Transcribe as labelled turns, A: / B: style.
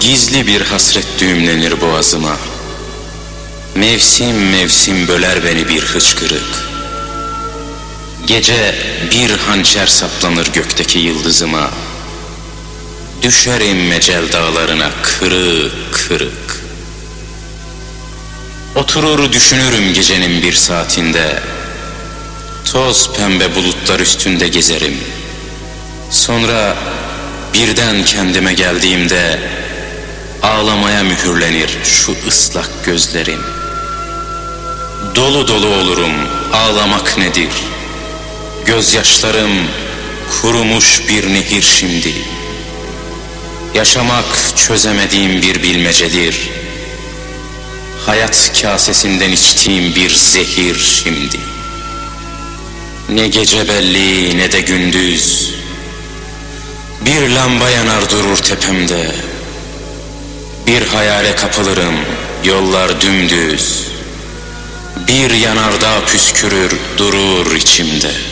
A: Gizli bir hasret düğümlenir boğazıma. Mevsim mevsim böler beni bir hıçkırık. Gece bir hançer saplanır gökteki yıldızıma. Düşerim mecel dağlarına kırık kırık. Oturur düşünürüm gecenin bir saatinde. Toz pembe bulutlar üstünde gezerim. Sonra birden kendime geldiğimde ağlamaya mühürlenir şu ıslak gözlerim. Dolu dolu olurum, ağlamak nedir? Gözyaşlarım kurumuş bir nehir şimdi. Yaşamak çözemediğim bir bilmecedir. Hayat kasesinden içtiğim bir zehir şimdi. Ne gece belli ne de gündüz. Bir lamba yanar durur tepemde. Bir hayale kapılırım, yollar dümdüz. Bir yanardağ püskürür durur içimde.